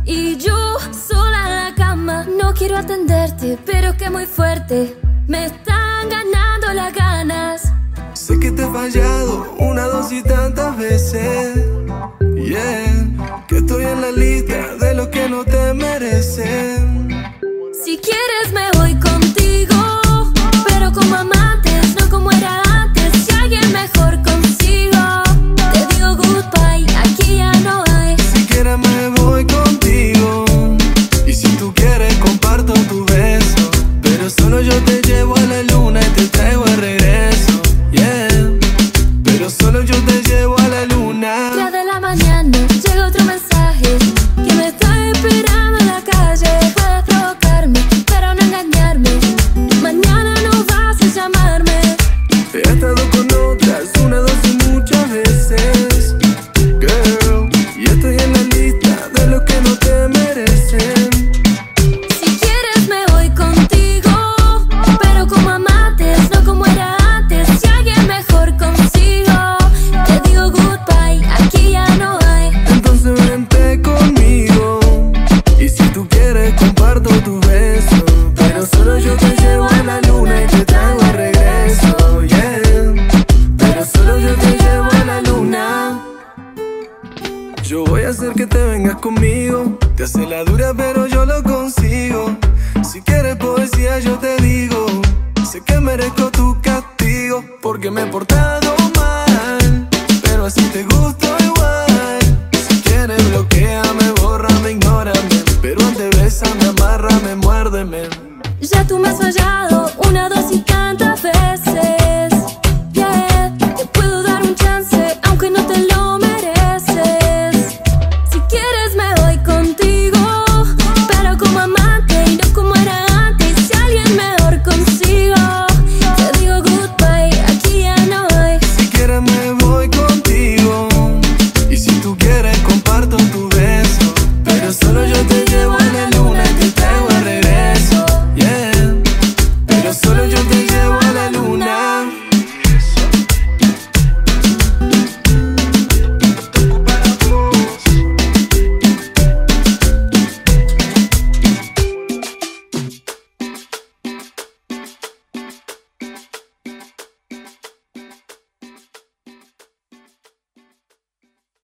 Y yo sola en la cama, no quiero atenderte, pero es que muy fuerte me están ganando las ganas. Sé que te he fallado una, dos y tantas veces, yeah, que estoy en la lista de los que no te merecen. Si quieres me voy contigo, pero como amantes, no como era antes. Si alguien mejor consigo, te digo goodbye, aquí ya no hay. Si quieres me voy contigo, y si tú quieres comparto tu beso, pero solo yo te llevo a la luna y te traigo de regreso, yeah, pero solo yo te llevo a la luna. 3 de la mañana, llega otro mensaje que me está esperando en la calle. Puedes provocarme, pero no engañarme. Mañana no vas a llamarme. He estado con otras, una, dos y muchas veces, girl, y estoy en la lista de los que no te merecen. Si quieres me voy contigo, pero como amantes, no como era antes. Si alguien mejor consigo, te digo goodbye, aquí ya no hay. Entonces vente conmigo, y si tú quieres comparto tu beso, pero solo yo te llevo a la luna y te traigo de regreso, yeah, pero solo yo te llevo a la luna. Yo voy a hacer que te vengas conmigo, te hace la dura pero yo lo consigo. Si quieres poesía yo te digo, sé que merezco tu castigo, porque me he portado mal, pero así te gusto igual. Si quieres bloqueame, bórrame, ignórame, pero antes bésame, amárrame, muérdeme. Ya tú me has fallado una, dos y tantas.